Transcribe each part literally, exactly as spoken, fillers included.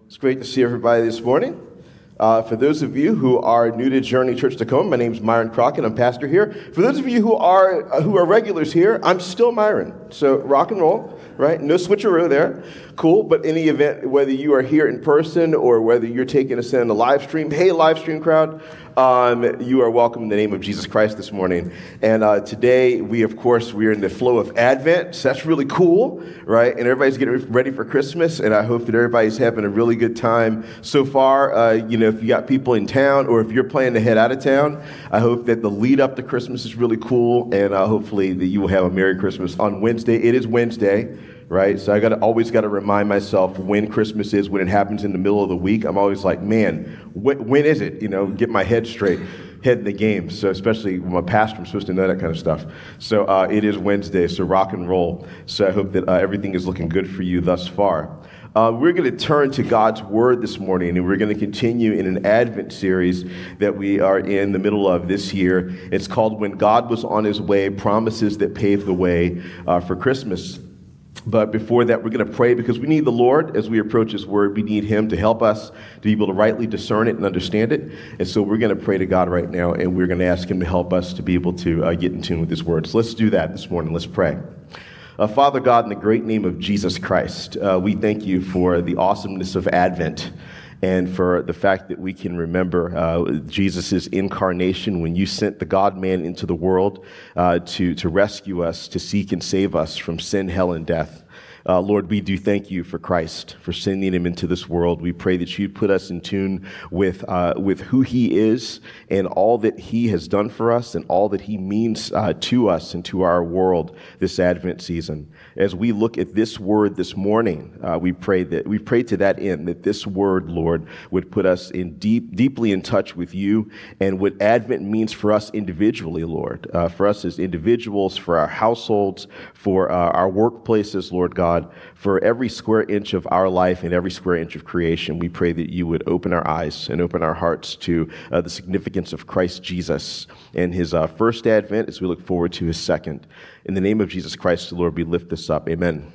It's great to see everybody this morning. Uh, for those of you who are new to Journey Church Tacoma, my name is Myron Crockett. I'm pastor here. For those of you who are uh, who are regulars here, I'm still Myron. So rock and roll, right? No switcheroo there. Cool. But in any event, whether you are here in person or whether you're taking us in the live stream, hey, live stream crowd, um, you are welcome in the name of Jesus Christ this morning. And uh, today, we, of course, we are in the flow of Advent. So that's really cool, right? And everybody's getting ready for Christmas. And I hope that everybody's having a really good time so far. Uh, you know, if you got people in town or if you're planning to head out of town, I hope that the lead up to Christmas is really cool. And uh, hopefully that you will have a Merry Christmas on Wednesday. It is Wednesday. Right, so I got to always got to remind myself when Christmas is, when it happens in the middle of the week. I'm always like, man, wh- when is it? You know, get my head straight, head in the game. So especially when I'm a pastor, I'm supposed to know that kind of stuff. So uh, it is Wednesday, so rock and roll. So I hope that uh, everything is looking good for you thus far. Uh, we're going to turn to God's Word this morning, and we're going to continue in an Advent series that we are in the middle of this year. It's called When God Was on His Way, Promises That Paved the Way uh, for Christmas. But before that, we're going to pray because we need the Lord as we approach His Word. We need Him to help us to be able to rightly discern it and understand it. And so we're going to pray to God right now, and we're going to ask Him to help us to be able to uh, get in tune with His Word. So let's do that this morning. Let's pray. Uh, Father God, in the great name of Jesus Christ, uh, we thank you for the awesomeness of Advent and for the fact that we can remember uh, Jesus' incarnation when you sent the God-man into the world uh, to, to rescue us, to seek and save us from sin, hell, and death. Uh, Lord, we do thank you for Christ, for sending him into this world. We pray that you'd put us in tune with uh, with who he is and all that he has done for us and all that he means uh, to us and to our world this Advent season. As we look at this word this morning, uh, we pray that we pray to that end that this word, Lord, would put us in deep, deeply in touch with you and what Advent means for us individually, Lord, uh, for us as individuals, for our households, for uh, our workplaces, Lord God. For every square inch of our life and every square inch of creation, we pray that you would open our eyes and open our hearts to uh, the significance of Christ Jesus and his uh, first advent as we look forward to his second. In the name of Jesus Christ, Lord, we lift this up. Amen.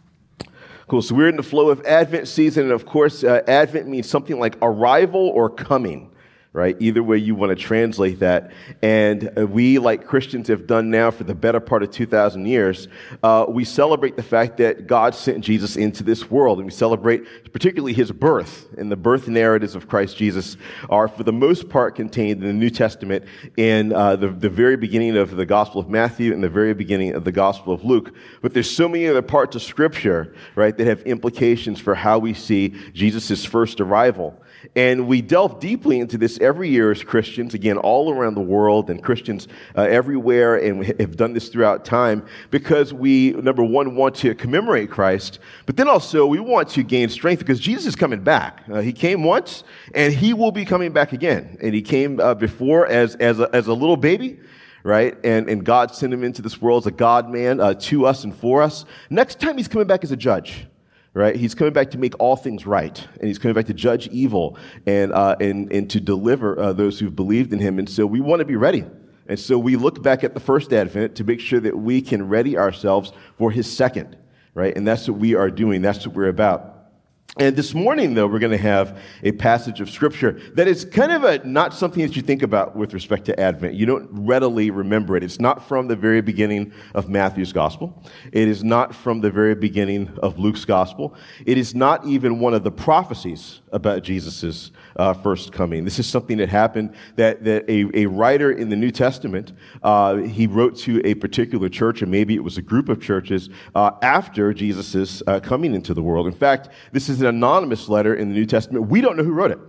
Cool. So we're in the flow of Advent season, and of course, uh, Advent means something like arrival or coming. Right? Either way you want to translate that. And uh, we, like Christians, have done now for the better part of two thousand years, uh, we celebrate the fact that God sent Jesus into this world. And we celebrate particularly his birth. And the birth narratives of Christ Jesus are, for the most part, contained in the New Testament in uh, the, the very beginning of the Gospel of Matthew and the very beginning of the Gospel of Luke. But there's so many other parts of Scripture, right, that have implications for how we see Jesus' first arrival. And we delve deeply into this every year as Christians, again, all around the world, and Christians uh, everywhere, and we have done this throughout time because we, number one, want to commemorate Christ, but then also we want to gain strength because Jesus is coming back. Uh, he came once, and he will be coming back again. And he came uh, before as, as, a, as a little baby, right? And, and God sent him into this world as a God-man uh, to us and for us. Next time he's coming back as a judge. Right, he's coming back to make all things right, and he's coming back to judge evil and uh, and and to deliver uh, those who've believed in him. And so we want to be ready. And so we look back at the first Advent to make sure that we can ready ourselves for his second. Right, and that's what we are doing. That's what we're about. And this morning, though, we're going to have a passage of Scripture that is kind of a not something that you think about with respect to Advent. You don't readily remember it. It's not from the very beginning of Matthew's Gospel. It is not from the very beginning of Luke's Gospel. It is not even one of the prophecies about Jesus' uh, first coming. This is something that happened that, that a, a writer in the New Testament, uh, he wrote to a particular church, and maybe it was a group of churches, uh, after Jesus' uh, coming into the world. In fact, this is an anonymous letter in the New Testament. We don't know who wrote it.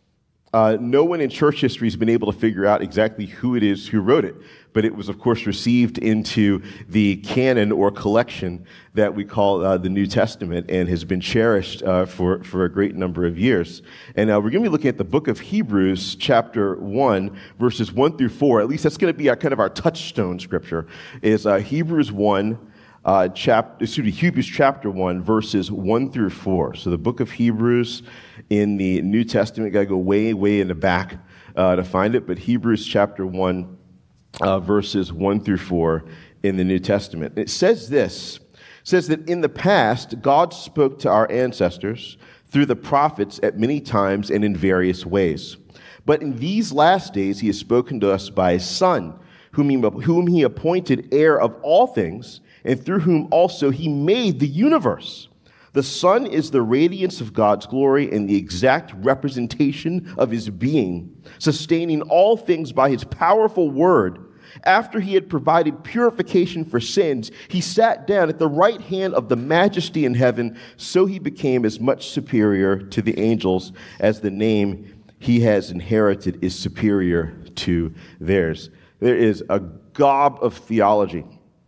Uh, no one in church history has been able to figure out exactly who it is who wrote it. But it was, of course, received into the canon or collection that we call uh, the New Testament and has been cherished uh, for, for a great number of years. And uh, we're going to be looking at the book of Hebrews, chapter one, verses one through four. At least that's going to be our, kind of our touchstone scripture, is uh, Hebrews one, Uh, chapter, excuse me, Hebrews chapter one, verses one through four. So the book of Hebrews in the New Testament, got to go way, way in the back uh, to find it, but Hebrews chapter one, uh, verses one through four in the New Testament. It says this, it says that in the past, God spoke to our ancestors through the prophets at many times and in various ways. But in these last days he has spoken to us by his Son, whom he, whom he appointed heir of all things, and through whom also he made the universe. The Son is the radiance of God's glory and the exact representation of his being, sustaining all things by his powerful word. After he had provided purification for sins, he sat down at the right hand of the Majesty in heaven, so he became as much superior to the angels as the name he has inherited is superior to theirs. There is a gob of theology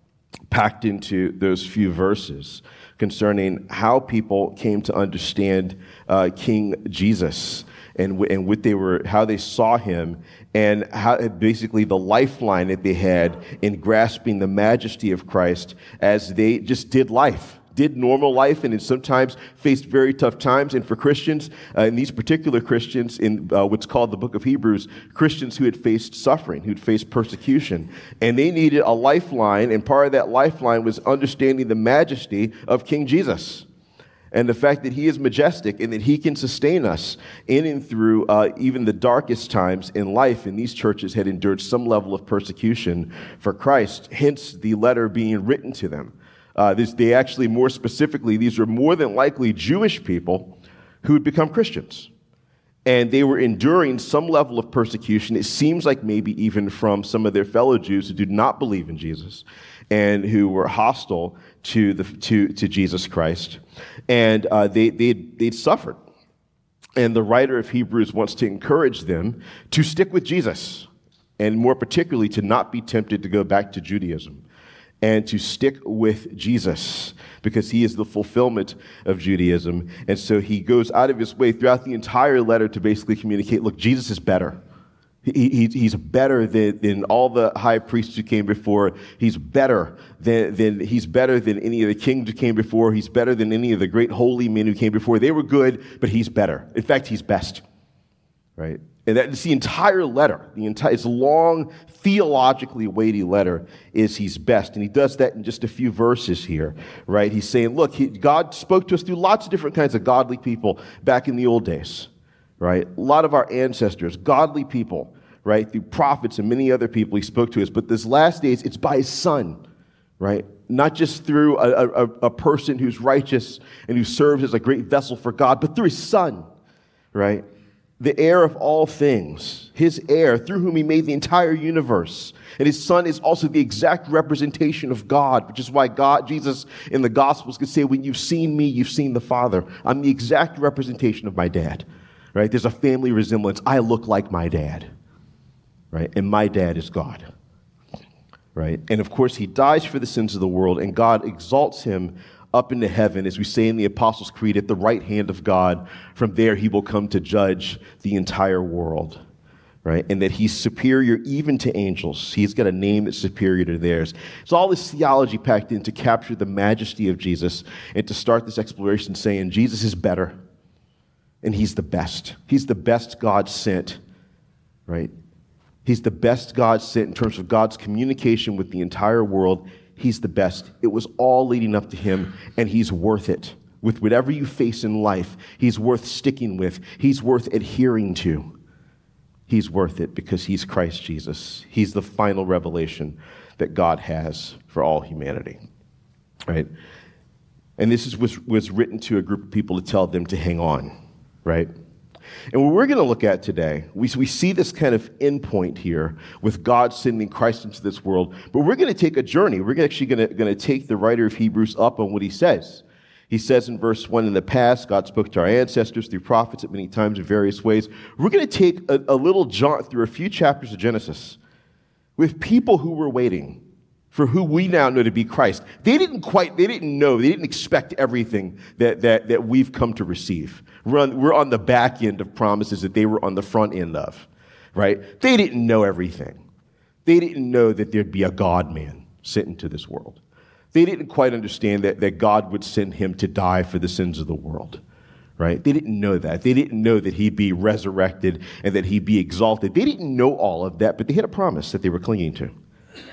packed into those few verses concerning how people came to understand uh, King Jesus and, w- and what they were, how they saw him, and how basically the lifeline that they had in grasping the majesty of Christ as they just did life, did normal life, and then sometimes faced very tough times. And for Christians, uh, and these particular Christians in uh, what's called the book of Hebrews, Christians who had faced suffering, who had faced persecution, and they needed a lifeline, and part of that lifeline was understanding the majesty of King Jesus. And the fact that he is majestic and that he can sustain us in and through uh, even the darkest times in life. And these churches had endured some level of persecution for Christ, hence the letter being written to them. Uh, this, they actually, more specifically, these were more than likely Jewish people who had become Christians. And they were enduring some level of persecution. It seems like maybe even from some of their fellow Jews who did not believe in Jesus and who were hostile to the to, to Jesus Christ. And uh, they they'd, they'd suffered. And the writer of Hebrews wants to encourage them to stick with Jesus, and more particularly to not be tempted to go back to Judaism, and to stick with Jesus, because he is the fulfillment of Judaism. And so he goes out of his way throughout the entire letter to basically communicate, look, Jesus is better. He, he, he's better than, than all the high priests who came before. He's better than, than he's better than any of the kings who came before. He's better than any of the great holy men who came before. They were good, but he's better. In fact, he's best. Right? And that's the entire letter. The entire, it's a long, theologically weighty letter, is he's best. And he does that in just a few verses here, right? He's saying, look, he, God spoke to us through lots of different kinds of godly people back in the old days, right? A lot of our ancestors, godly people, right? Through prophets and many other people he spoke to us. But this last days, it's by his Son, right? Not just through a, a, a person who's righteous and who serves as a great vessel for God, but through his Son, right? The heir of all things, his heir, through whom he made the entire universe. And his Son is also the exact representation of God, which is why God, Jesus in the Gospels could say, when you've seen me, you've seen the Father. I'm the exact representation of my dad, right? There's a family resemblance. I look like my dad, right? And my dad is God, right? And of course, he dies for the sins of the world, and God exalts him up into heaven, as we say in the Apostles' Creed, at the right hand of God. From there, he will come to judge the entire world, right? And that he's superior even to angels. He's got a name that's superior to theirs. So all this theology packed in to capture the majesty of Jesus and to start this exploration saying Jesus is better and he's the best. He's the best God sent, right? He's the best God sent in terms of God's communication with the entire world. He's the best. It was all leading up to him, and he's worth it. With whatever you face in life, he's worth sticking with. He's worth adhering to. He's worth it because he's Christ Jesus. He's the final revelation that God has for all humanity, right? And this is, was, was written to a group of people to tell them to hang on, right? And what we're going to look at today, we, we see this kind of endpoint here with God sending Christ into this world, but we're going to take a journey. We're actually going to, going to take the writer of Hebrews up on what he says. He says in verse one, in the past, God spoke to our ancestors through prophets at many times in various ways. We're going to take a, a little jaunt through a few chapters of Genesis with people who were waiting for who we now know to be Christ. They didn't quite, they didn't know, they didn't expect everything that, that, that we've come to receive. We're on, we're on the back end of promises that they were on the front end of, right? They didn't know everything. They didn't know that there'd be a God-man sent into this world. They didn't quite understand that, that God would send him to die for the sins of the world, right? They didn't know that. They didn't know that he'd be resurrected and that he'd be exalted. They didn't know all of that, but they had a promise that they were clinging to.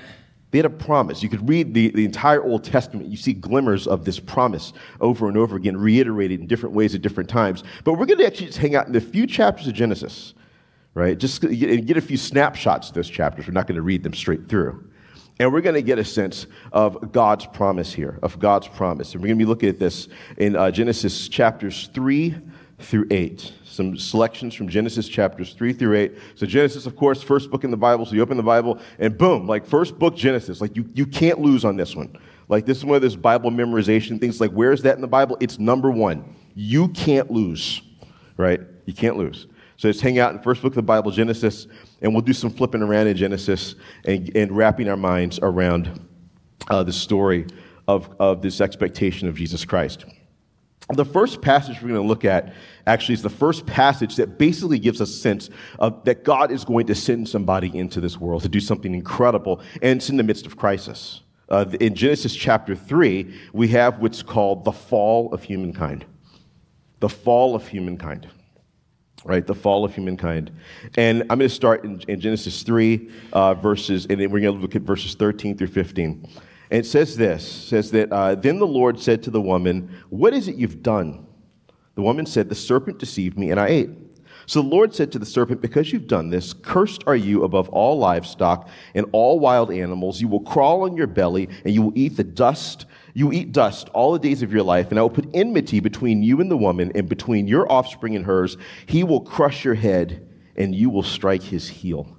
They had a promise. You could read the, the entire Old Testament. You see glimmers of this promise over and over again, reiterated in different ways at different times. But we're going to actually just hang out in the few chapters of Genesis, right? Just get, get a few snapshots of those chapters. We're not going to read them straight through. And we're going to get a sense of God's promise here, of God's promise. And we're going to be looking at this in uh, Genesis chapters three through eight. Some selections from Genesis chapters three through eight. So Genesis, of course, first book in the Bible. So you open the Bible and boom, like first book Genesis. Like you, you can't lose on this one. Like this is one of those Bible memorization things. Like where is that in the Bible? It's number one. You can't lose, right? You can't lose. So let's hang out in the first book of the Bible, Genesis, and we'll do some flipping around in Genesis and, and wrapping our minds around uh, the story of, of this expectation of Jesus Christ. The first passage we're going to look at actually is the first passage that basically gives us a sense of that God is going to send somebody into this world to do something incredible, and it's in the midst of crisis. Uh, in Genesis chapter three, we have what's called the fall of humankind. The fall of humankind. Right, the fall of humankind. And I'm going to start in, in Genesis three, uh, verses, and then we're going to look at verses thirteen through fifteen. And it says this, it says that, uh, then the Lord said to the woman, what is it you've done? The woman said, the serpent deceived me and I ate. So the Lord said to the serpent, because you've done this, cursed are you above all livestock and all wild animals. You will crawl on your belly and you will eat the dust. You will eat dust all the days of your life, and I will put enmity between you and the woman and between your offspring and hers. He will crush your head and you will strike his heel.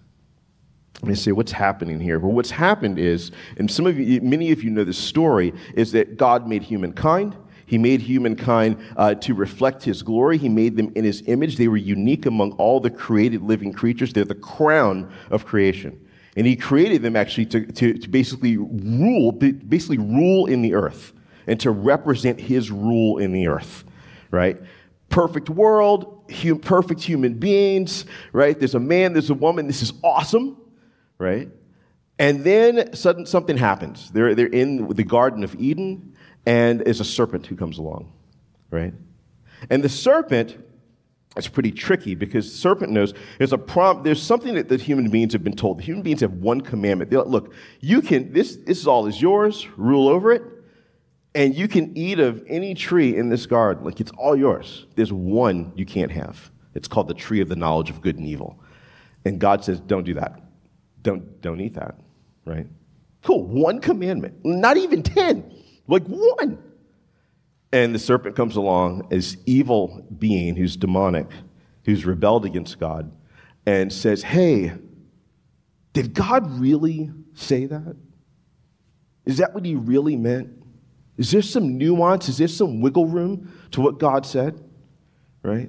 I'm going to say, what's happening here? Well, what's happened is, and some of you, many of you know this story, is that God made humankind. He made humankind uh, to reflect his glory. He made them in his image. They were unique among all the created living creatures. They're the crown of creation. And he created them actually to, to, to basically rule, basically rule in the earth and to represent his rule in the earth, right? Perfect world, hum, perfect human beings, right? There's a man, there's a woman. This is awesome. Right? And then sudden something happens. They're, they're in the Garden of Eden, and there's a serpent who comes along. Right? And the serpent is pretty tricky because the serpent knows there's a prom, there's something that, that human beings have been told. The human beings have one commandment. They're like, look, you can, this, this is all is yours, rule over it, and you can eat of any tree in this garden. Like, it's all yours. There's one you can't have. It's called the tree of the knowledge of good and evil. And God says, don't do that. Don't, don't eat that, right? Cool, one commandment, not even ten, like one. And the serpent comes along, this evil being who's demonic, who's rebelled against God, and says, hey, did God really say that? Is that what he really meant? Is there some nuance? Is there some wiggle room to what God said, right?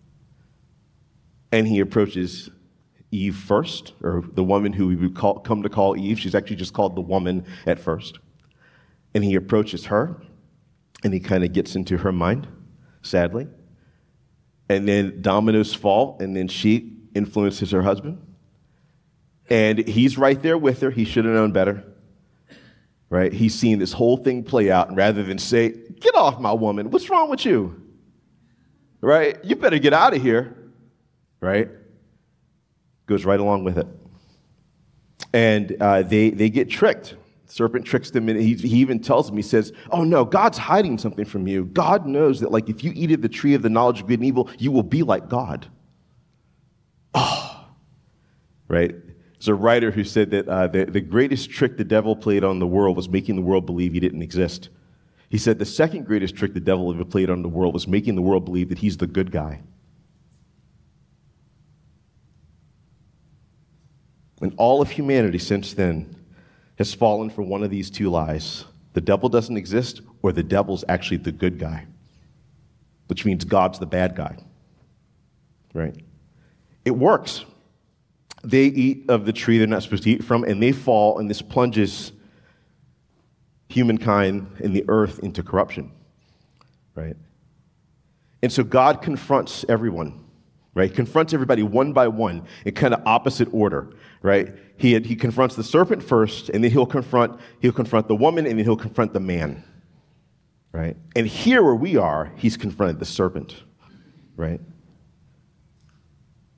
And he approaches Eve first, or the woman who we would call, come to call Eve. She's actually just called the woman at first. And he approaches her, and he kind of gets into her mind, sadly. And then dominoes fall, and then she influences her husband. And he's right there with her. He should have known better, right? He's seen this whole thing play out, and rather than say, get off my woman, what's wrong with you? Right? You better get out of here, right? Goes right along with it. And uh, they, they get tricked. The serpent tricks them, and he, he even tells them, he says, oh no, God's hiding something from you. God knows that, like, if you eat of the tree of the knowledge of good and evil, you will be like God. Oh, right? There's a writer who said that uh, the, the greatest trick the devil played on the world was making the world believe he didn't exist. He said the second greatest trick the devil ever played on the world was making the world believe that he's the good guy. And all of humanity since then has fallen for one of these two lies. The devil doesn't exist, or the devil's actually the good guy, which means God's the bad guy, right? It works. They eat of the tree they're not supposed to eat from, and they fall, and this plunges humankind and the earth into corruption, right? And so God confronts everyone, right? He confronts everybody one by one in kind of opposite order, right? He had, he confronts the serpent first, and then he'll confront he'll confront the woman, and then he'll confront the man, right? And here where we are, he's confronted the serpent, right?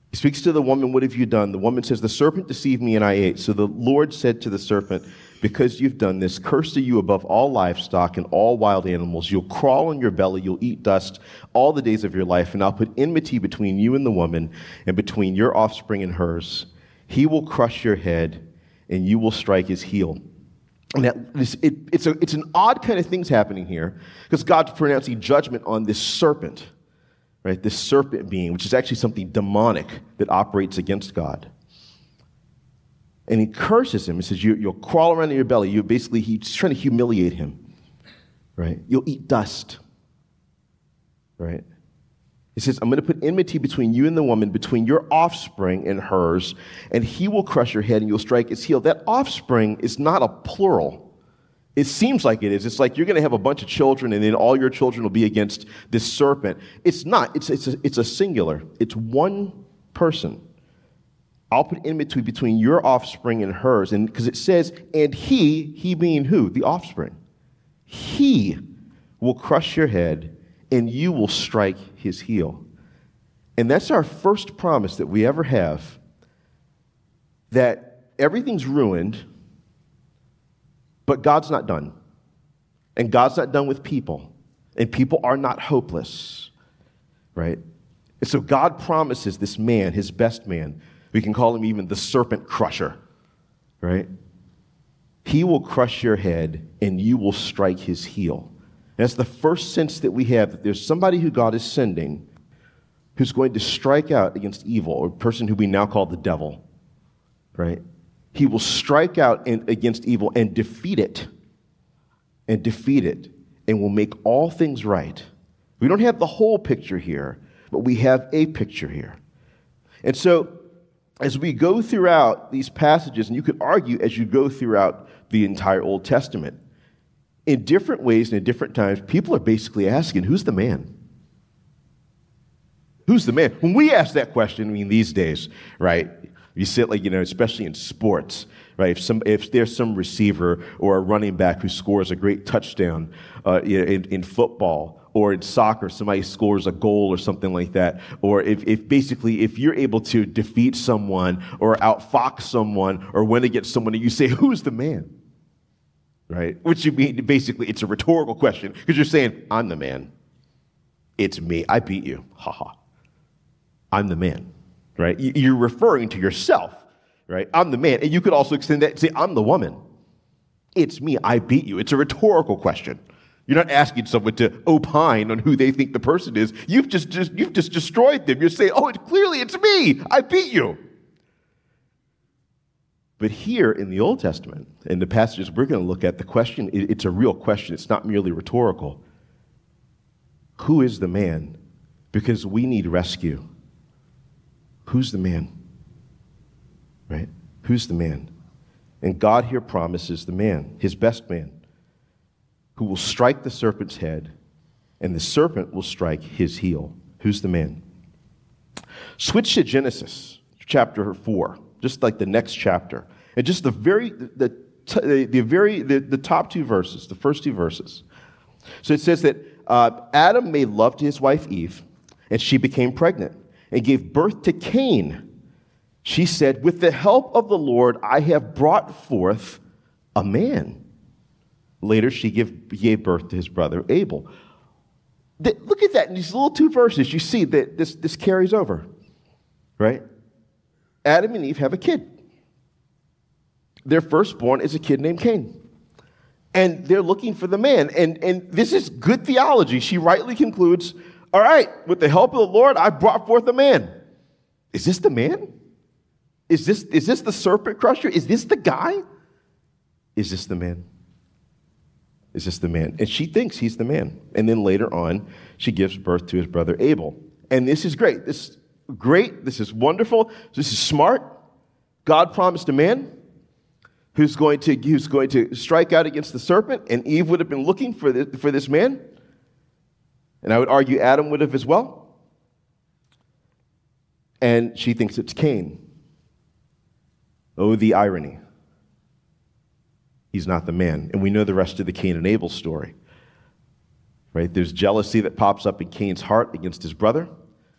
He speaks to the woman, what have you done? The woman says, the serpent deceived me and I ate. So the Lord said to the serpent, because you've done this, cursed are you above all livestock and all wild animals. You'll crawl on your belly, you'll eat dust all the days of your life, and I'll put enmity between you and the woman, and between your offspring and hers. He will crush your head, and you will strike his heel. And that, it, it's, a, it's an odd kind of things happening here, because God's pronouncing judgment on this serpent. Right, this serpent being, which is actually something demonic that operates against God. And he curses him. He says, you, you'll crawl around in your belly. You basically, he's trying to humiliate him. Right? You'll eat dust. Right? He says, I'm going to put enmity between you and the woman, between your offspring and hers, and he will crush your head and you'll strike his heel. That offspring is not a plural. It seems like it is. It's like you're going to have a bunch of children and then all your children will be against this serpent. It's not. It's, it's, a, it's a singular. It's one person. I'll put enmity between your offspring and hers. And because it says, and he, he being who? The offspring. He will crush your head and you will strike his heel. And that's our first promise that we ever have, that everything's ruined, but God's not done. And God's not done with people. And people are not hopeless. Right? And so God promises this man, his best man, we can call him even the serpent crusher. Right? He will crush your head and you will strike his heel. And that's the first sense that we have, that there's somebody who God is sending who's going to strike out against evil, or a person who we now call the devil. Right? He will strike out in, against evil and defeat it, and defeat it, and will make all things right. We don't have the whole picture here, but we have a picture here. And so, as we go throughout these passages, and you could argue as you go throughout the entire Old Testament, in different ways and at different times, people are basically asking, who's the man? Who's the man? When we ask that question, I mean, these days, right, you sit like, you know, especially in sports, right? If some, if there's some receiver or a running back who scores a great touchdown uh, in, in football, or in soccer, somebody scores a goal or something like that, or if, if basically if you're able to defeat someone or outfox someone or win against someone, and you say, who's the man? Right? Which you mean, basically, it's a rhetorical question, because you're saying, I'm the man. It's me. I beat you. Ha ha. I'm the man. Right? You're referring to yourself, right? I'm the man. And you could also extend that and say, I'm the woman. It's me. I beat you. It's a rhetorical question. You're not asking someone to opine on who they think the person is. You've just, just, you've just destroyed them. You're saying, oh, it, clearly it's me. I beat you. But here in the Old Testament, in the passages we're going to look at, the question, it, it's a real question. It's not merely rhetorical. Who is the man? Because we need rescue. Who's the man? Right? Who's the man? And God here promises the man, his best man, who will strike the serpent's head, and the serpent will strike his heel. Who's the man? Switch to Genesis chapter four, just like the next chapter, and just the very the the, the very the, the top two verses, the first two verses. So it says that uh, Adam made love to his wife Eve, and she became pregnant and gave birth to Cain. She said, with the help of the Lord, I have brought forth a man. Later, she give, gave birth to his brother Abel. The, look at that. In these little two verses, you see that this, this carries over, right? Adam and Eve have a kid. Their firstborn is a kid named Cain. And they're looking for the man. And, and this is good theology. She rightly concludes, all right, with the help of the Lord, I brought forth a man. Is this the man? Is this, is this the serpent crusher? Is this the guy? Is this the man? Is this the man? And she thinks he's the man. And then later on, she gives birth to his brother Abel. And this is great. This is great. This is wonderful. This is smart. God promised a man who's going to, who's going to strike out against the serpent, and Eve would have been looking for this, for this man. And I would argue Adam would have as well. And she thinks it's Cain. Oh, the irony. He's not the man. And we know the rest of the Cain and Abel story. Right? There's jealousy that pops up in Cain's heart against his brother.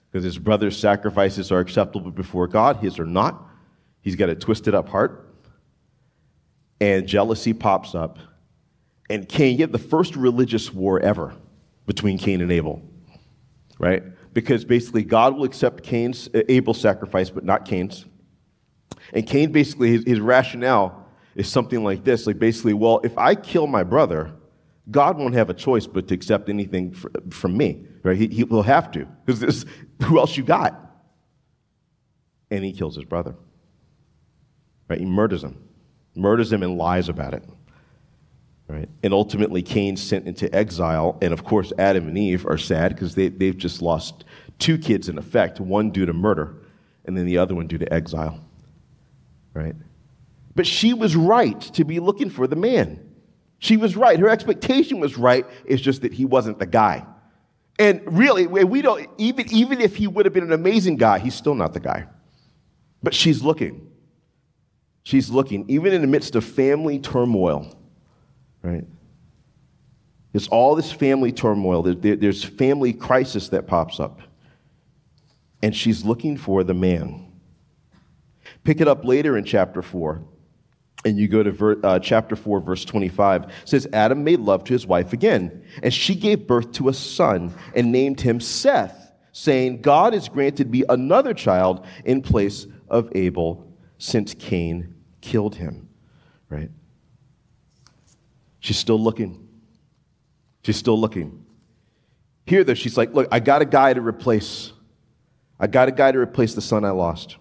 because his brother's sacrifices are acceptable before God, his are not. He's got a twisted up heart, and jealousy pops up. And Cain, you have the first religious war ever between Cain and Abel, right? Because basically God will accept Cain's, uh, Abel's sacrifice, but not Cain's. And Cain basically, his, his rationale is something like this, like basically, well, if I kill my brother, God won't have a choice but to accept anything for, from me, right? He, he will have to, because who else you got? And he kills his brother, right? He murders him, murders him and lies about it, right? And ultimately, Cain's sent into exile, and of course, Adam and Eve are sad because they, they've just lost two kids in effect, one due to murder, and then the other one due to exile, right? But she was right to be looking for the man. She was right. Her expectation was right. It's just that he wasn't the guy. And really, we don't, even, even if he would have been an amazing guy, he's still not the guy. But she's looking. She's looking, even in the midst of family turmoil, right? There's all this family turmoil. There, there's family crisis that pops up. And she's looking for the man. Pick it up later in chapter four. And you go to ver, uh, chapter four, verse twenty-five. It says, Adam made love to his wife again, and she gave birth to a son and named him Seth, saying, God has granted me another child in place of Abel, since Cain killed him. Right? She's still looking. She's still looking. Here, though, she's like, look, I got a guy to replace. I got a guy to replace the son I lost.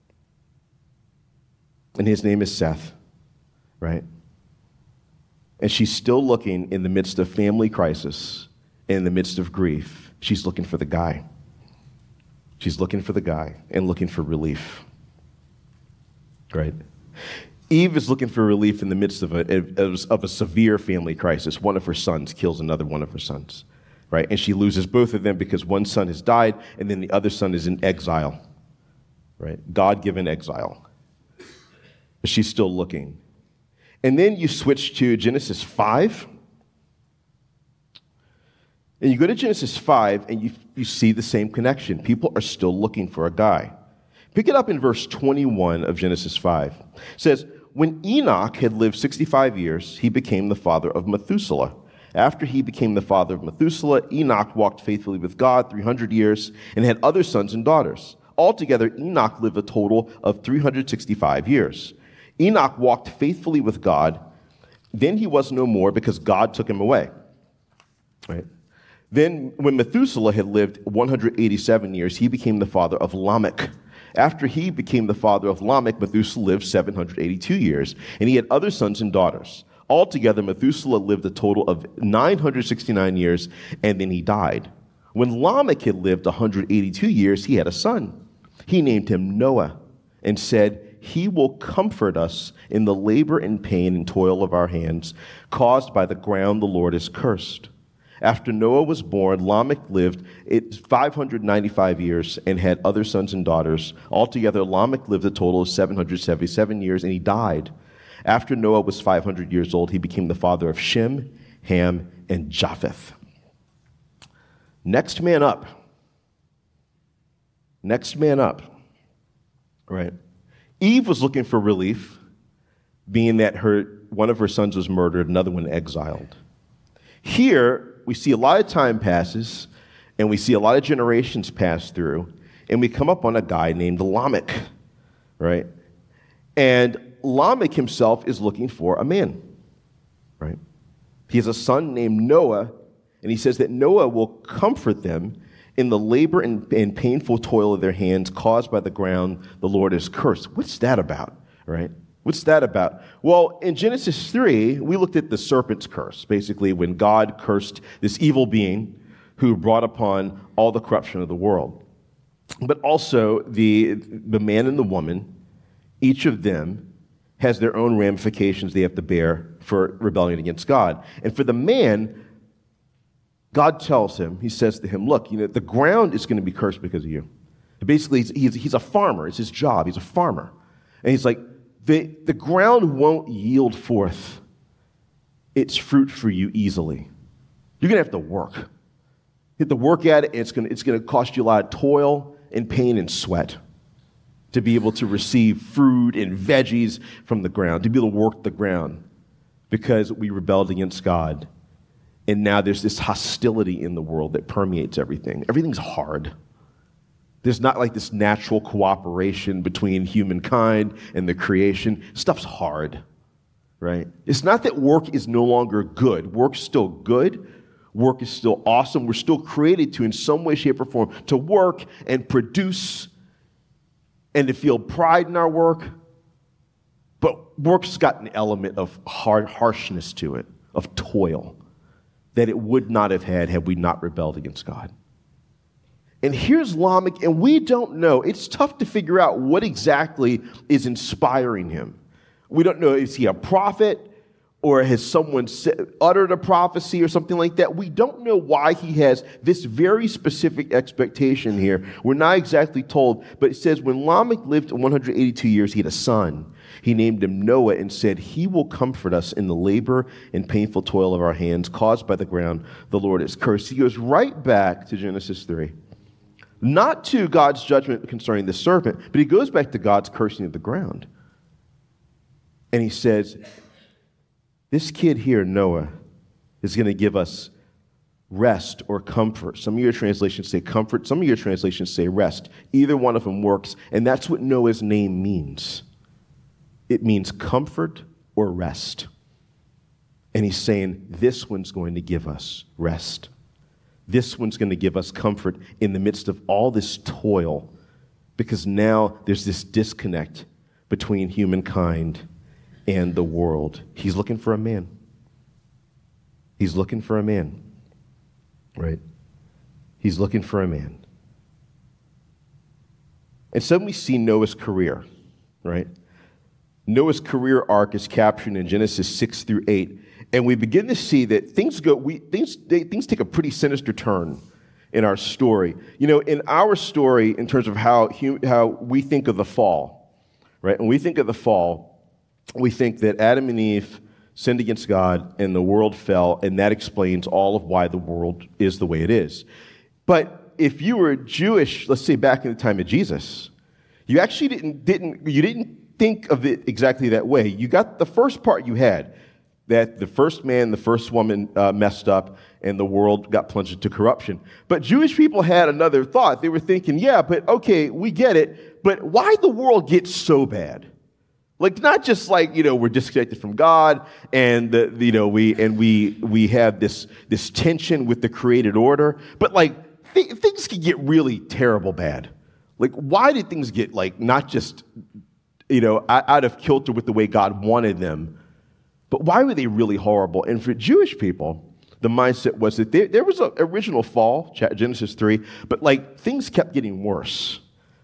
And his name is Seth. Right? And she's still looking in the midst of family crisis, in the midst of grief. She's looking for the guy. She's looking for the guy and looking for relief. Right? Eve is looking for relief in the midst of a, of a severe family crisis. One of her sons kills another one of her sons. Right? And she loses both of them because one son has died and then the other son is in exile. Right? God-given exile. But she's still looking. And then you switch to Genesis five. And you go to Genesis five, and you, you see the same connection. People are still looking for a guy. Pick it up in verse twenty-one of Genesis five. It says, when Enoch had lived sixty-five years, he became the father of Methuselah. After he became the father of Methuselah, Enoch walked faithfully with God three hundred years and had other sons and daughters. Altogether, Enoch lived a total of three hundred sixty-five years. Enoch walked faithfully with God. Then he was no more because God took him away. Right? Then when Methuselah had lived one hundred eighty-seven years, he became the father of Lamech. After he became the father of Lamech, Methuselah lived seven hundred eighty-two years, and he had other sons and daughters. Altogether, Methuselah lived a total of nine hundred sixty-nine years, and then he died. When Lamech had lived one hundred eighty-two years, he had a son. He named him Noah and said, he will comfort us in the labor and pain and toil of our hands, caused by the ground the Lord has cursed. After Noah was born, Lamech lived five hundred ninety-five years and had other sons and daughters. Altogether, Lamech lived a total of seven hundred seventy-seven years, and he died. After Noah was five hundred years old, he became the father of Shem, Ham, and Japheth. Next man up. Next man up. Right? Eve was looking for relief, being that her one of her sons was murdered, another one exiled. Here, we see a lot of time passes, and we see a lot of generations pass through, and we come up on a guy named Lamech, right? And Lamech himself is looking for a man, right? He has a son named Noah, and he says that Noah will comfort them in the labor and, and painful toil of their hands caused by the ground the Lord has cursed. What's that about, right? What's that about? Well, in Genesis three, we looked at the serpent's curse, basically when God cursed this evil being who brought upon all the corruption of the world. But also the, the man and the woman, each of them has their own ramifications they have to bear for rebellion against God. And for the man, God tells him, he says to him, look, you know, the ground is going to be cursed because of you. Basically, he's, he's, he's a farmer. It's his job. He's a farmer. And he's like, the, the ground won't yield forth its fruit for you easily. You're going to have to work. You have to work at it, and it's going to, it's going to cost you a lot of toil and pain and sweat to be able to receive fruit and veggies from the ground, to be able to work the ground, because we rebelled against God. And now there's this hostility in the world that permeates everything. Everything's hard. There's not like this natural cooperation between humankind and the creation. Stuff's hard, right? It's not that work is no longer good. Work's still good. Work is still awesome. We're still created to, in some way, shape, or form, to work and produce and to feel pride in our work. But work's got an element of hard harshness to it, of toil, that it would not have had had we not rebelled against God. And here's Lamech, and we don't know. It's tough to figure out what exactly is inspiring him. We don't know, is he a prophet, or has someone uttered a prophecy or something like that? We don't know why he has this very specific expectation here. We're not exactly told, but it says when Lamech lived one hundred eighty-two years, he had a son. He named him Noah and said, he will comfort us in the labor and painful toil of our hands caused by the ground the Lord has cursed. He goes right back to Genesis three. Not to God's judgment concerning the serpent, but he goes back to God's cursing of the ground. And he says, this kid here, Noah, is going to give us rest or comfort. Some of your translations say comfort. Some of your translations say rest. Either one of them works, and that's what Noah's name means. It means comfort or rest. And he's saying, this one's going to give us rest. This one's going to give us comfort in the midst of all this toil, because now there's this disconnect between humankind and the world. He's looking for a man. He's looking for a man, right? He's looking for a man. And suddenly we see Noah's career, right? Noah's career arc is captured in Genesis six through eight, and we begin to see that things go. We things they, things take a pretty sinister turn in our story. You know, in our story, in terms of how how we think of the fall, right? When we think of the fall, we think that Adam and Eve sinned against God and the world fell, and that explains all of why the world is the way it is. But if you were Jewish, let's say back in the time of Jesus, you actually didn't didn't you didn't think of it exactly that way. You got the first part you had, that the first man, the first woman uh, messed up, and the world got plunged into corruption. But Jewish people had another thought. They were thinking, yeah, but okay, we get it, but why the world get so bad? Like, not just like, you know, we're disconnected from God, and the, you know we and we we have this this tension with the created order, but like th- things can get really terrible bad. Like, why did things get like not just you know out of kilter with the way God wanted them, but why were they really horrible? And for Jewish people, the mindset was that there, there was an original fall, Genesis three, but like things kept getting worse.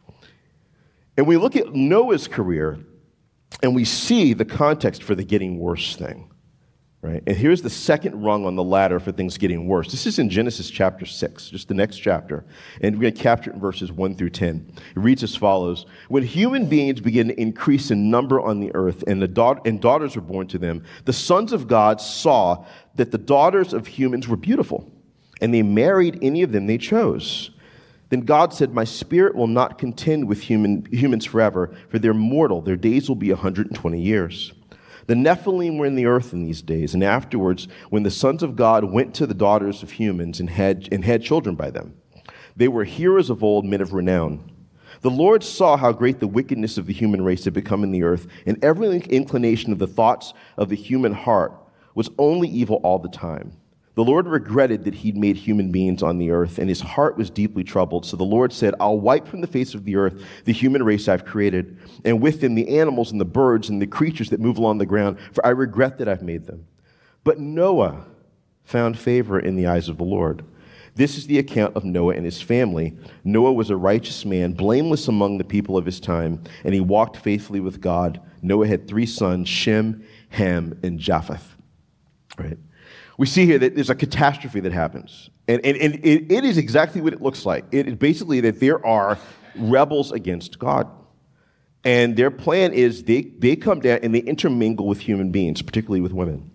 And we look at Noah's career, and we see the context for the getting worse thing, right? And here's the second rung on the ladder for things getting worse. This is in Genesis chapter six, just the next chapter. And we're going to capture it in verses one through ten. It reads as follows. When human beings began to increase in number on the earth, and, the da- and daughters were born to them, the sons of God saw that the daughters of humans were beautiful, and they married any of them they chose. Then God said, my spirit will not contend with human, humans forever, for they're mortal. Their days will be one hundred twenty years. The Nephilim were in the earth in these days, and afterwards, when the sons of God went to the daughters of humans and had, and had children by them, they were heroes of old, men of renown. The Lord saw how great the wickedness of the human race had become in the earth, and every inclination of the thoughts of the human heart was only evil all the time. The Lord regretted that he'd made human beings on the earth, and his heart was deeply troubled. So the Lord said, I'll wipe from the face of the earth the human race I've created, and with them the animals and the birds and the creatures that move along the ground, for I regret that I've made them. But Noah found favor in the eyes of the Lord. This is the account of Noah and his family. Noah was a righteous man, blameless among the people of his time, and he walked faithfully with God. Noah had three sons, Shem, Ham, and Japheth. Right? We see here that there's a catastrophe that happens. And, and, and it, it is exactly what it looks like. It is basically that there are rebels against God. And their plan is they, they come down and they intermingle with human beings, particularly with women.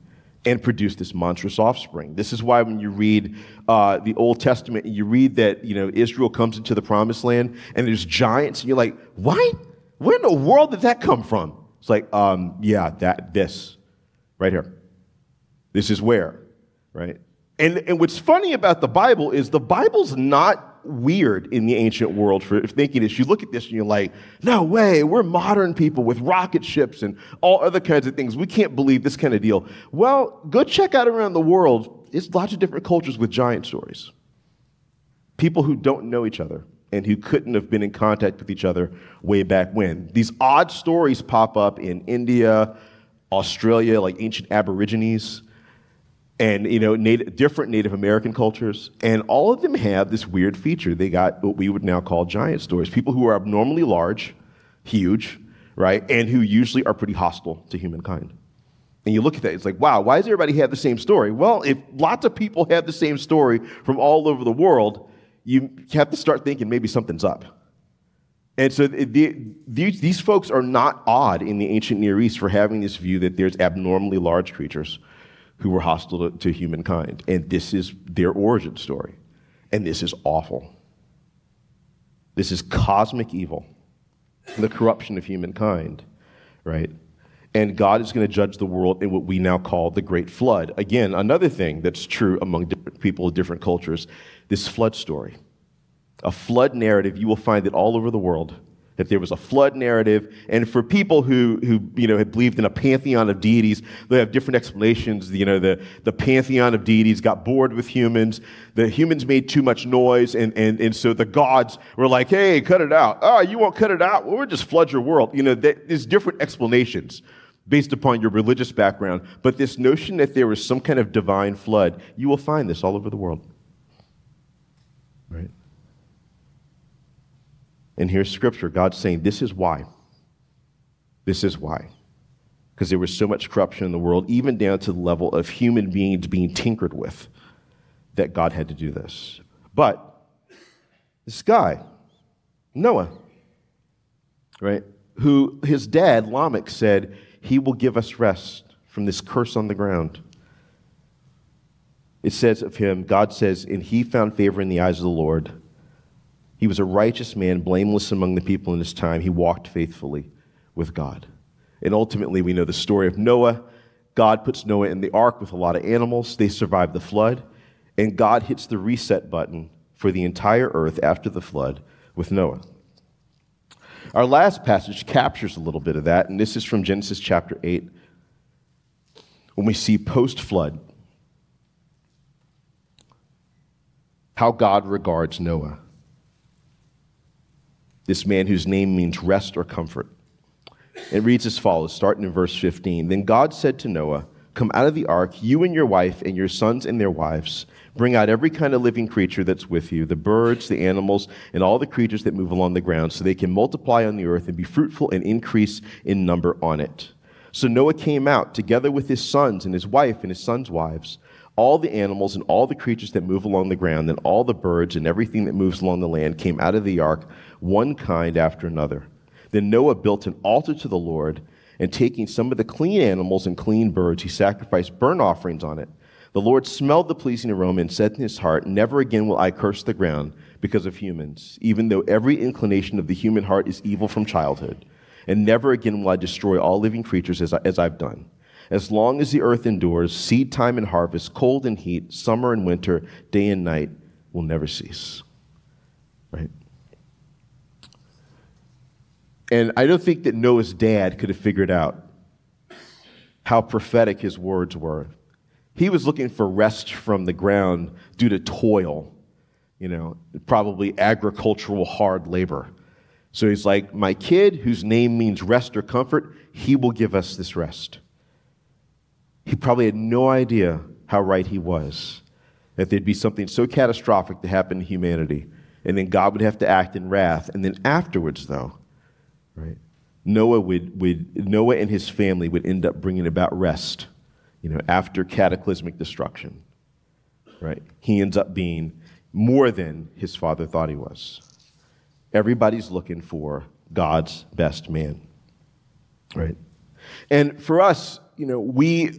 and produced this monstrous offspring. This is why when you read uh, the Old Testament, you read that, you know, Israel comes into the promised land and there's giants, and you're like, what? Where in the world did that come from? It's like, um, yeah, that, this, right here. This is where, right? And, and what's funny about the Bible is the Bible's not weird in the ancient world for thinking this. You look at this and you're like, no way, we're modern people with rocket ships and all other kinds of things. We can't believe this kind of deal. Well, go check out around the world. It's lots of different cultures with giant stories. People who don't know each other and who couldn't have been in contact with each other way back when. These odd stories pop up in India, Australia, like ancient Aborigines, and, you know, native, different Native American cultures, and all of them have this weird feature. They got what we would now call giant stories, people who are abnormally large, huge, right, and who usually are pretty hostile to humankind. And you look at that, it's like, wow, why does everybody have the same story? Well, if lots of people have the same story from all over the world, you have to start thinking maybe something's up. And so the, these, these folks are not odd in the ancient Near East for having this view that there's abnormally large creatures who were hostile to, to humankind. And this is their origin story. And this is awful. This is cosmic evil, the corruption of humankind, right? And God is going to judge the world in what we now call the Great Flood. Again, another thing that's true among different people of different cultures, this flood story. A flood narrative, you will find it all over the world, that there was a flood narrative. And for people who, who you know, had believed in a pantheon of deities, they have different explanations. You know, the, the pantheon of deities got bored with humans. The humans made too much noise, and, and, and so the gods were like, hey, cut it out. Oh, you won't cut it out? Well, we'll just flood your world. You know, there's different explanations based upon your religious background. But this notion that there was some kind of divine flood, you will find this all over the world. Right? And here's scripture. God's saying, this is why. This is why. Because there was so much corruption in the world, even down to the level of human beings being tinkered with, that God had to do this. But this guy, Noah, right, who his dad, Lamech, said, he will give us rest from this curse on the ground. It says of him, God says, and he found favor in the eyes of the Lord. He was a righteous man, blameless among the people in his time. He walked faithfully with God. And ultimately, we know the story of Noah. God puts Noah in the ark with a lot of animals. They survive the flood. And God hits the reset button for the entire earth after the flood with Noah. Our last passage captures a little bit of that, and this is from Genesis chapter eight, when we see post-flood how God regards Noah, this man whose name means rest or comfort. It reads as follows, starting in verse fifteen. Then God said to Noah, come out of the ark, you and your wife and your sons and their wives. Bring out every kind of living creature that's with you, the birds, the animals, and all the creatures that move along the ground, so they can multiply on the earth and be fruitful and increase in number on it. So Noah came out, together with his sons and his wife and his sons' wives, all the animals and all the creatures that move along the ground, and all the birds and everything that moves along the land came out of the ark, one kind after another. Then Noah built an altar to the Lord, and taking some of the clean animals and clean birds, he sacrificed burnt offerings on it. The Lord smelled the pleasing aroma and said in his heart, never again will I curse the ground because of humans, even though every inclination of the human heart is evil from childhood. And never again will I destroy all living creatures as, I, as I've done. As long as the earth endures, seed time and harvest, cold and heat, summer and winter, day and night will never cease. Right? And I don't think that Noah's dad could have figured out how prophetic his words were. He was looking for rest from the ground due to toil, you know, probably agricultural hard labor. So he's like, my kid, whose name means rest or comfort, he will give us this rest. He probably had no idea how right he was, that there'd be something so catastrophic to happen to humanity, and then God would have to act in wrath. And then afterwards, though, right, Noah would, would Noah and his family would end up bringing about rest, you know, after cataclysmic destruction, right? He ends up being more than his father thought he was. Everybody's looking for God's best man, right? And for us, you know, we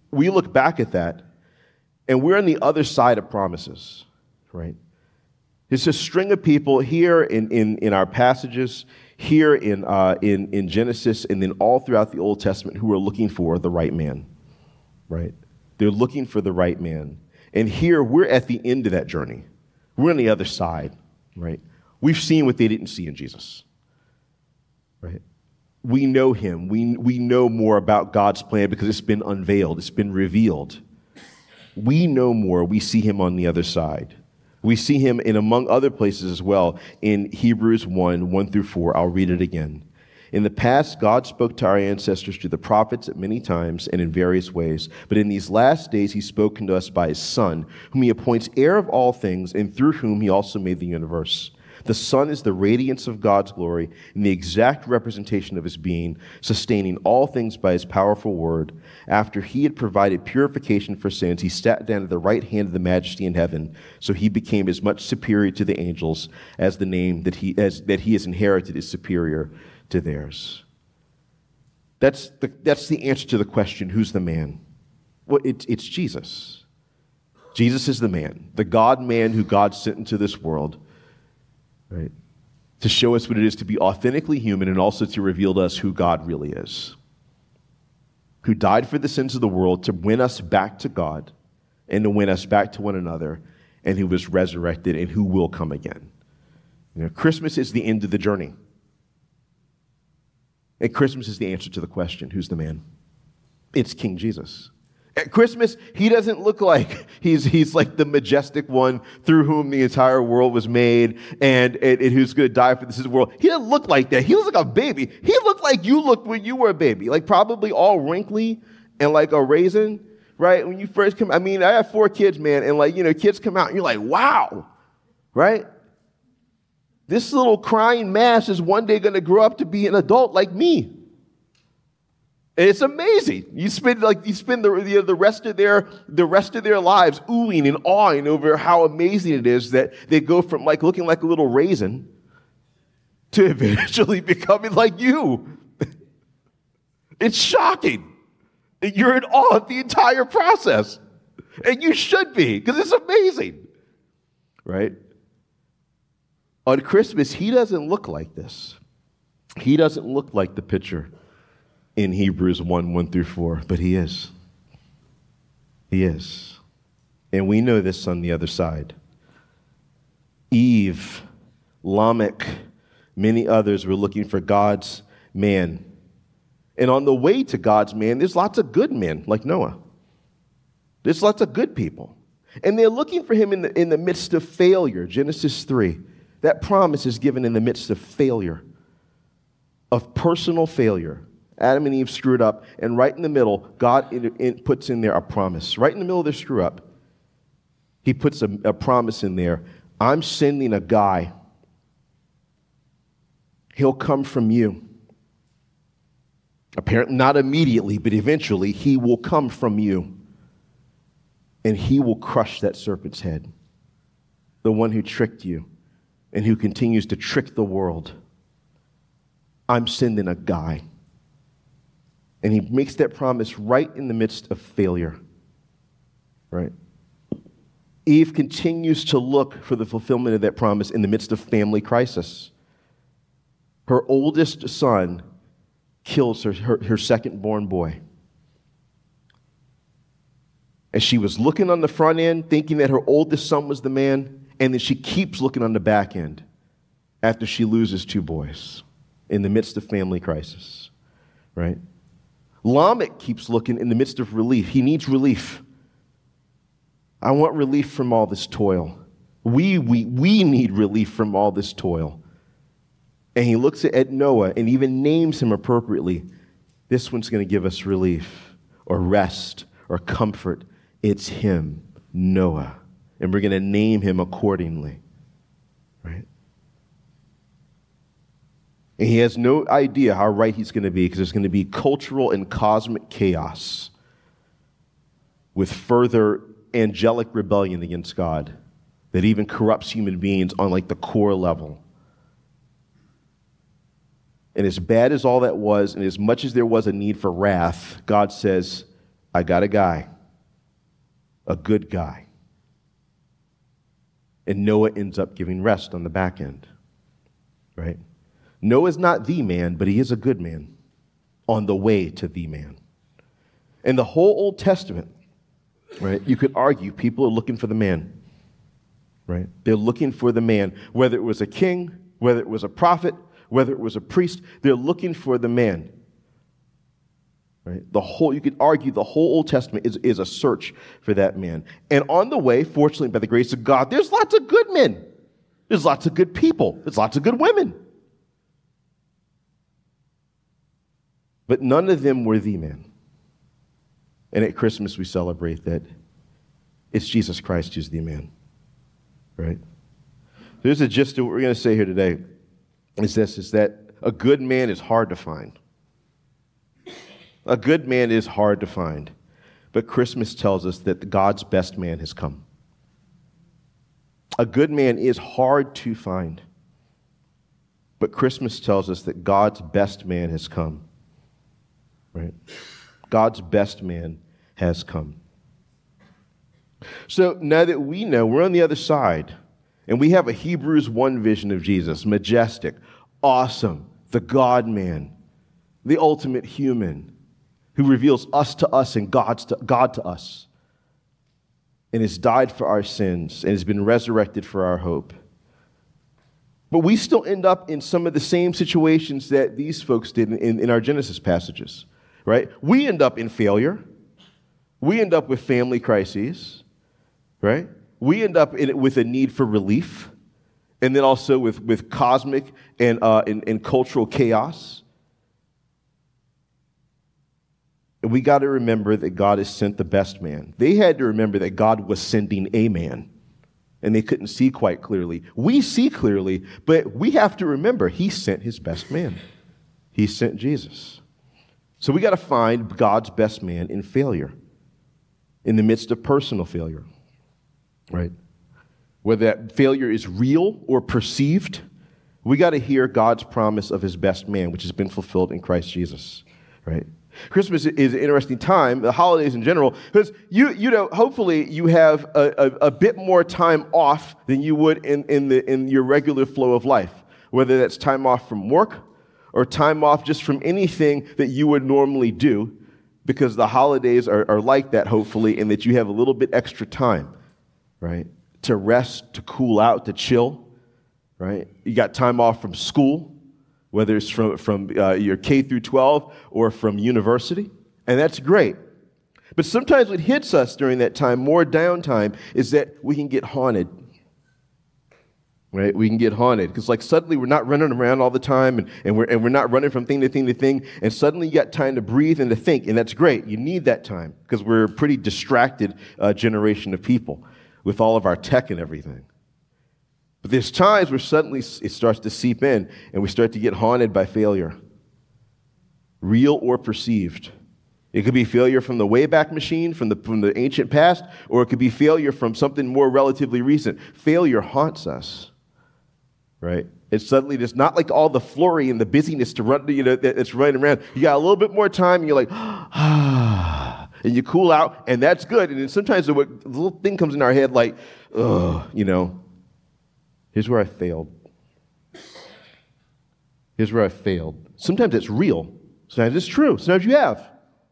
we look back at that, and we're on the other side of promises, right? It's a string of people here in, in, in our passages, here in, uh, in, in Genesis, and then all throughout the Old Testament who are looking for the right man, right? They're looking for the right man. And here, we're at the end of that journey. We're on the other side, right? We've seen what they didn't see in Jesus, right? We know him. We, we know more about God's plan because it's been unveiled. It's been revealed. We know more. We see him on the other side. We see him in, among other places as well, in Hebrews one, one through four. I'll read it again. In the past, God spoke to our ancestors through the prophets at many times and in various ways. But in these last days, he's spoken to us by his Son, whom he appoints heir of all things, and through whom he also made the universe. The Son is the radiance of God's glory and the exact representation of his being, sustaining all things by his powerful word. After he had provided purification for sins, he sat down at the right hand of the Majesty in heaven. So he became as much superior to the angels as the name that he as that he has inherited is superior to theirs. That's the that's the answer to the question, who's the man? Well, it's it's Jesus. Jesus is the man, the God-man who God sent into this world. Right? To show us what it is to be authentically human and also to reveal to us who God really is. Who died for the sins of the world to win us back to God and to win us back to one another, and who was resurrected and who will come again. You know, Christmas is the end of the journey. And Christmas is the answer to the question, who's the man? It's King Jesus. At Christmas, he doesn't look like he's he's like the majestic one through whom the entire world was made and, and, and who's going to die for this world. He doesn't look like that. He looks like a baby. He looked like you looked when you were a baby, like probably all wrinkly and like a raisin, right? When you first come, I mean, I have four kids, man, and like, you know, kids come out and you're like, wow, right? This little crying mass is one day going to grow up to be an adult like me. And it's amazing. You spend like you spend the, the the rest of their the rest of their lives oohing and awing over how amazing it is that they go from like looking like a little raisin to eventually becoming like you. It's shocking. You're in awe of the entire process, and you should be because it's amazing, right? On Christmas, he doesn't look like this. He doesn't look like the picture in Hebrews one, one through four, but he is. He is. And we know this on the other side. Eve, Lamech, many others were looking for God's man. And on the way to God's man, there's lots of good men like Noah. There's lots of good people. And they're looking for him in the, in the midst of failure. Genesis three. That promise is given in the midst of failure, of personal failure. Adam and Eve screwed up, and right in the middle, God in, in, puts in there a promise. Right in the middle of their screw up, he puts a, a promise in there. I'm sending a guy. He'll come from you. Apparently not immediately, but eventually he will come from you. And he will crush that serpent's head. The one who tricked you and who continues to trick the world. I'm sending a guy. And he makes that promise right in the midst of failure, right? Eve continues to look for the fulfillment of that promise in the midst of family crisis. Her oldest son kills her, her, her second-born boy. And she was looking on the front end, thinking that her oldest son was the man, and then she keeps looking on the back end after she loses two boys in the midst of family crisis, right? Lamech keeps looking in the midst of relief. He needs relief. I want relief from all this toil. We, we, we need relief from all this toil. And he looks at Noah and even names him appropriately. This one's going to give us relief or rest or comfort. It's him, Noah. And we're going to name him accordingly. Right? And he has no idea how right he's going to be because there's going to be cultural and cosmic chaos with further angelic rebellion against God that even corrupts human beings on like the core level. And as bad as all that was, and as much as there was a need for wrath, God says, I got a guy, a good guy. And Noah ends up giving rest on the back end, right? Noah's not the man, but he is a good man on the way to the man. In the whole Old Testament, right, you could argue people are looking for the man, right? They're looking for the man, whether it was a king, whether it was a prophet, whether it was a priest, they're looking for the man. Right? The whole, you could argue the whole Old Testament is, is a search for that man. And on the way, fortunately, by the grace of God, there's lots of good men. There's lots of good people. There's lots of good women. But none of them were the man. And at Christmas, we celebrate that it's Jesus Christ who's the man. Right? There's a gist of what we're going to say here today. Is this, is that a good man is hard to find. A good man is hard to find, but Christmas tells us that God's best man has come. A good man is hard to find, but Christmas tells us that God's best man has come. Right? God's best man has come. So now that we know, we're on the other side, and we have a Hebrews one vision of Jesus, majestic, awesome, the God-man, the ultimate human, who reveals us to us and God's to, God to us, and has died for our sins and has been resurrected for our hope. But we still end up in some of the same situations that these folks did in, in our Genesis passages, right? We end up in failure. We end up with family crises, right? We end up in, with a need for relief, and then also with, with cosmic and, uh, and, and cultural chaos. And we got to remember that God has sent the best man. They had to remember that God was sending a man, and they couldn't see quite clearly. We see clearly, but we have to remember he sent his best man. He sent Jesus. So we got to find God's best man in failure, in the midst of personal failure, right? Whether that failure is real or perceived, we got to hear God's promise of his best man, which has been fulfilled in Christ Jesus, right? Christmas is an interesting time, the holidays in general, because you you know, hopefully you have a, a, a bit more time off than you would in, in, the, in your regular flow of life, whether that's time off from work or time off just from anything that you would normally do, because the holidays are, are like that, hopefully, and that you have a little bit extra time, right, to rest, to cool out, to chill, right? You got time off from school, whether it's from, from uh, your K through twelve or from university, and that's great. But sometimes what hits us during that time, more downtime, is that we can get haunted, right? We can get haunted, because like suddenly we're not running around all the time, and, and, we're, and we're not running from thing to thing to thing, and suddenly you got time to breathe and to think, and that's great. You need that time, because we're a pretty distracted uh, generation of people with all of our tech and everything. But there's times where suddenly it starts to seep in, and we start to get haunted by failure, real or perceived. It could be failure from the Wayback Machine, from the, from the ancient past, or it could be failure from something more relatively recent. Failure haunts us, right? It's suddenly, there's not like all the flurry and the busyness to run, you know, that's running around. You got a little bit more time, and you're like, ah, and you cool out, and that's good. And then sometimes the, the little thing comes in our head like, ugh, you know, here's where I failed. Here's where I failed. Sometimes it's real. Sometimes it's true. Sometimes you have.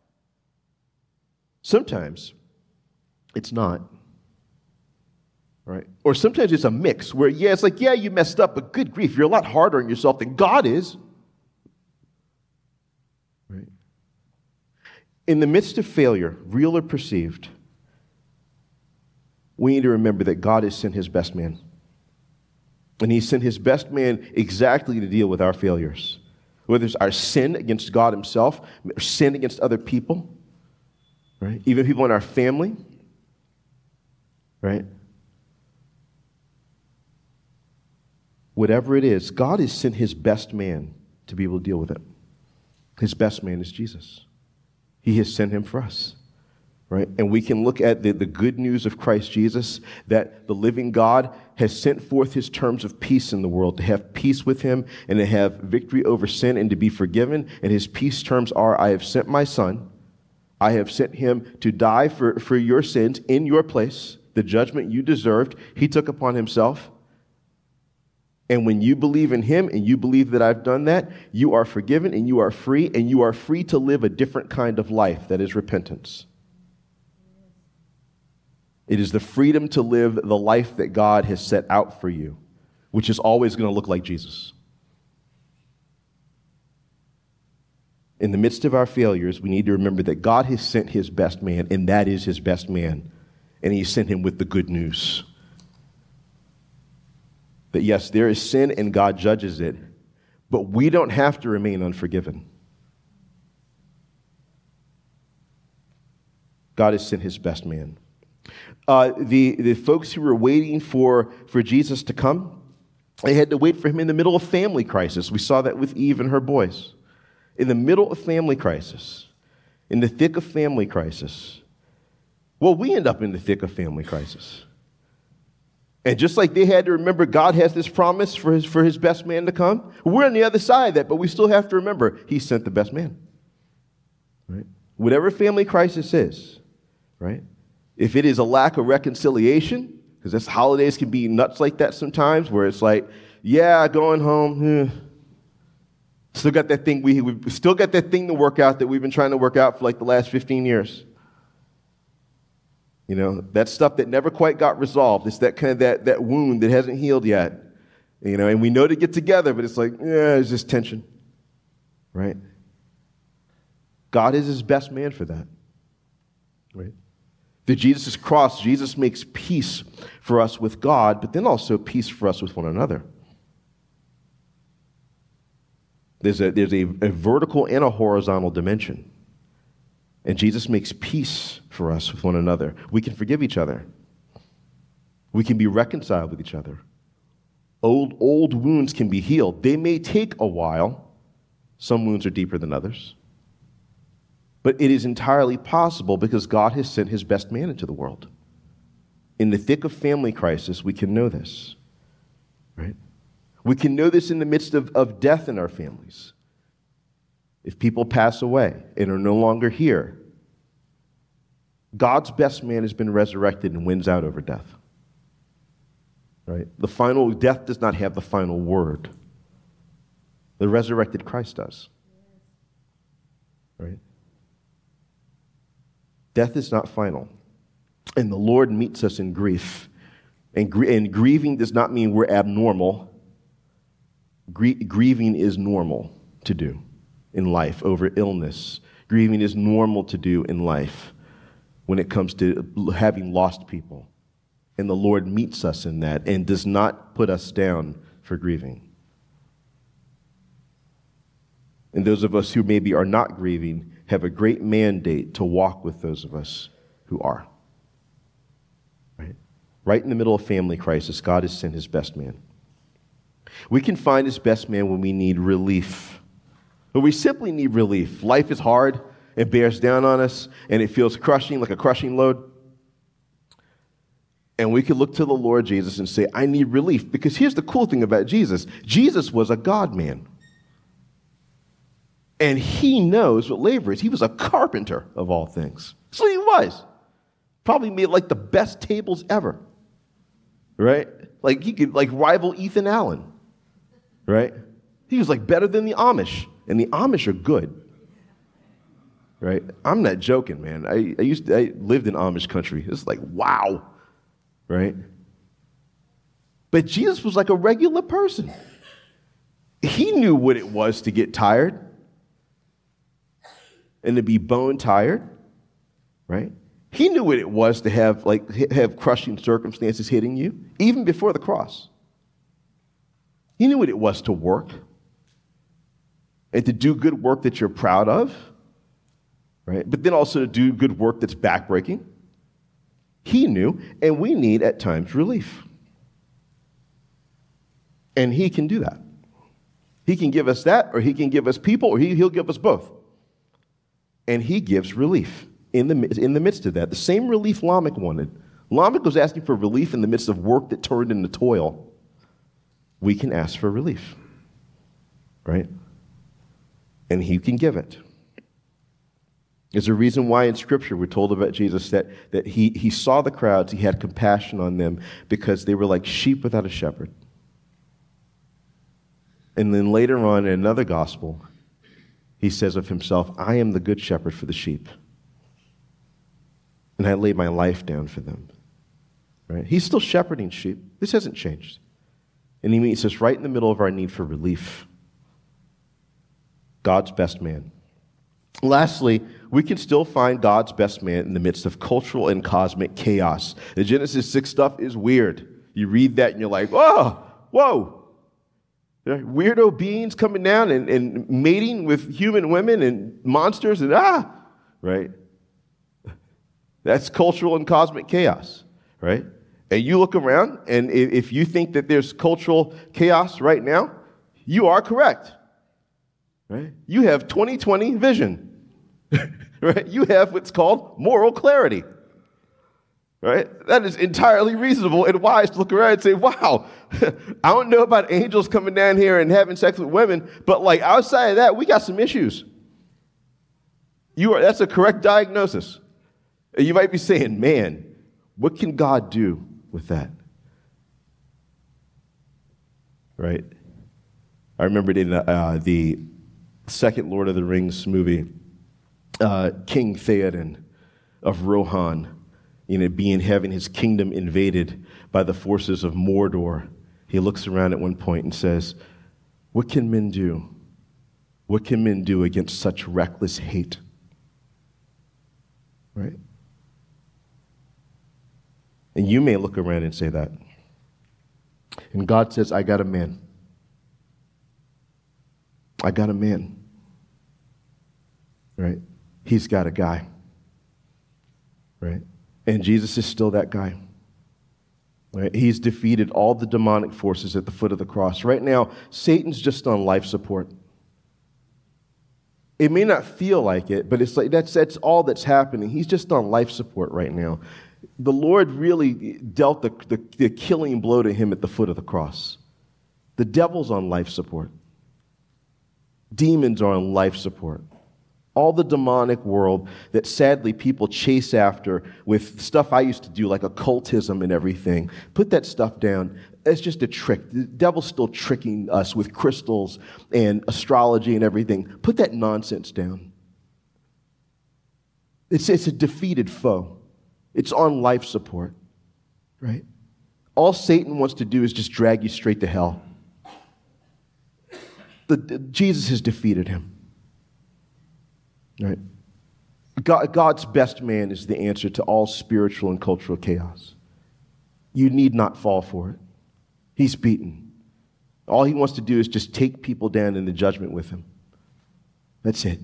Sometimes it's not. Right? Or sometimes it's a mix where, yeah, it's like, yeah, you messed up, but good grief, you're a lot harder on yourself than God is. Right? In the midst of failure, real or perceived, we need to remember that God has sent his best man. And he sent his best man exactly to deal with our failures, whether it's our sin against God himself, or sin against other people, right? Even people in our family, right? Whatever it is, God has sent his best man to be able to deal with it. His best man is Jesus. He has sent him for us. Right? And we can look at the, the good news of Christ Jesus, that the living God has sent forth his terms of peace in the world, to have peace with him and to have victory over sin and to be forgiven. And his peace terms are, I have sent my son, I have sent him to die for, for your sins in your place, the judgment you deserved. He took upon himself. And when you believe in him and you believe that I've done that, you are forgiven and you are free, and you are free to live a different kind of life that is repentance. It is the freedom to live the life that God has set out for you, which is always going to look like Jesus. In the midst of our failures, we need to remember that God has sent his best man, and that is his best man. And he sent him with the good news. That yes, there is sin and God judges it, but we don't have to remain unforgiven. God has sent his best man. Uh, the, the folks who were waiting for, for Jesus to come, they had to wait for him in the middle of family crisis. We saw that with Eve and her boys. In the middle of family crisis, in the thick of family crisis. Well, we end up in the thick of family crisis. And just like they had to remember God has this promise for his, for his best man to come, we're on the other side of that, but we still have to remember he sent the best man. Right? Whatever family crisis is, right? If it is a lack of reconciliation, because this holidays can be nuts like that sometimes, where it's like, yeah, going home, eh. still got that thing we we still got that thing to work out that we've been trying to work out for like the last fifteen years. You know, that stuff that never quite got resolved. It's that kind of that, that wound that hasn't healed yet. You know, and we know to get together, but it's like, yeah, there's just tension. Right? God is his best man for that. Right? Through Jesus' cross, Jesus makes peace for us with God, but then also peace for us with one another. There's a, there's a, a vertical and a horizontal dimension. And Jesus makes peace for us with one another. We can forgive each other. We can be reconciled with each other. Old, old wounds can be healed. They may take a while. Some wounds are deeper than others. But it is entirely possible because God has sent his best man into the world. In the thick of family crisis, we can know this. Right? We can know this in the midst of, of death in our families. If people pass away and are no longer here, God's best man has been resurrected and wins out over death. Right? The final death does not have the final word. The resurrected Christ does. Right? Death is not final. And the Lord meets us in grief. And, gr- and grieving does not mean we're abnormal. Gr- grieving is normal to do in life over illness. Grieving is normal to do in life when it comes to having lost people. And the Lord meets us in that and does not put us down for grieving. And those of us who maybe are not grieving have a great mandate to walk with those of us who are. Right? Right in the middle of family crisis, God has sent his best man. We can find his best man when we need relief. When we simply need relief. Life is hard, it bears down on us, and it feels crushing, like a crushing load. And we can look to the Lord Jesus and say, I need relief. Because here's the cool thing about Jesus. Jesus was a God-man. And he knows what labor is. He was a carpenter of all things. So he was. Probably made like the best tables ever. Right? Like he could like rival Ethan Allen. Right? He was like better than the Amish. And the Amish are good. Right? I'm not joking, man. I, I used to, I lived in Amish country. It's like, wow. Right? But Jesus was like a regular person. He knew what it was to get tired and to be bone tired, right? He knew what it was to have like have crushing circumstances hitting you, even before the cross. He knew what it was to work and to do good work that you're proud of, right? But then also to do good work that's backbreaking. He knew, and we need at times relief. And he can do that. He can give us that, or he can give us people, or he, he'll give us both. And he gives relief in the, in the midst of that. The same relief Lamech wanted. Lamech was asking for relief in the midst of work that turned into toil. We can ask for relief, right? And he can give it. There's a reason why in Scripture we're told about Jesus that, that he, he saw the crowds, he had compassion on them because they were like sheep without a shepherd. And then later on in another gospel, he says of himself, I am the good shepherd for the sheep. And I lay my life down for them. Right? He's still shepherding sheep. This hasn't changed. And he meets us right in the middle of our need for relief. God's best man. Lastly, we can still find God's best man in the midst of cultural and cosmic chaos. The Genesis six stuff is weird. You read that and you're like, oh, whoa. Weirdo beings coming down and, and mating with human women and monsters and ah, right? That's cultural and cosmic chaos, right? And you look around, and if you think that there's cultural chaos right now, you are correct, right? You have twenty twenty vision, right? You have what's called moral clarity, right? That is entirely reasonable and wise to look around and say, wow, I don't know about angels coming down here and having sex with women, but like outside of that, we got some issues. You are, that's a correct diagnosis. You might be saying, man, what can God do with that? Right? I remembered in uh, the second Lord of the Rings movie, uh, King Theoden of Rohan, you know, being having his kingdom invaded by the forces of Mordor. He looks around at one point and says, what can men do? What can men do against such reckless hate? Right? And you may look around and say that. And God says, I got a man. I got a man. Right? He's got a guy. Right? And Jesus is still that guy. Right? He's defeated all the demonic forces at the foot of the cross. Right now, Satan's just on life support. It may not feel like it, but it's like that's that's all that's happening. He's just on life support right now. The Lord really dealt the, the, the killing blow to him at the foot of the cross. The devil's on life support. Demons are on life support. All the demonic world that sadly people chase after with stuff I used to do like occultism and everything. Put that stuff down. It's just a trick. The devil's still tricking us with crystals and astrology and everything. Put that nonsense down. It's, it's a defeated foe. It's on life support, right? All Satan wants to do is just drag you straight to hell. The, the, Jesus has defeated him, right? God, God's best man is the answer to all spiritual and cultural chaos. You need not fall for it. He's beaten. All he wants to do is just take people down in the judgment with him. That's it.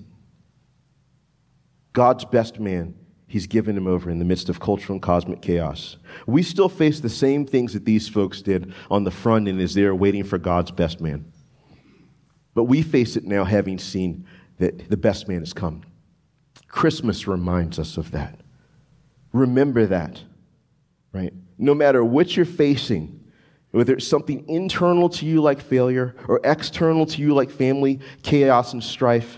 God's best man, he's given him over in the midst of cultural and cosmic chaos. We still face the same things that these folks did on the front end as they're waiting for God's best man. But we face it now having seen that the best man has come. Christmas reminds us of that. Remember that, right? No matter what you're facing, whether it's something internal to you like failure or external to you like family, chaos, and strife,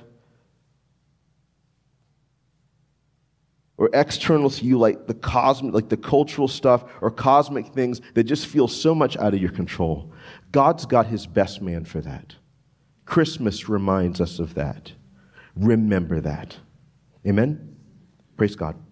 or external to you like the cosmic, like the cultural stuff or cosmic things that just feel so much out of your control. God's got his best man for that. Christmas reminds us of that. Remember that. Amen? Praise God.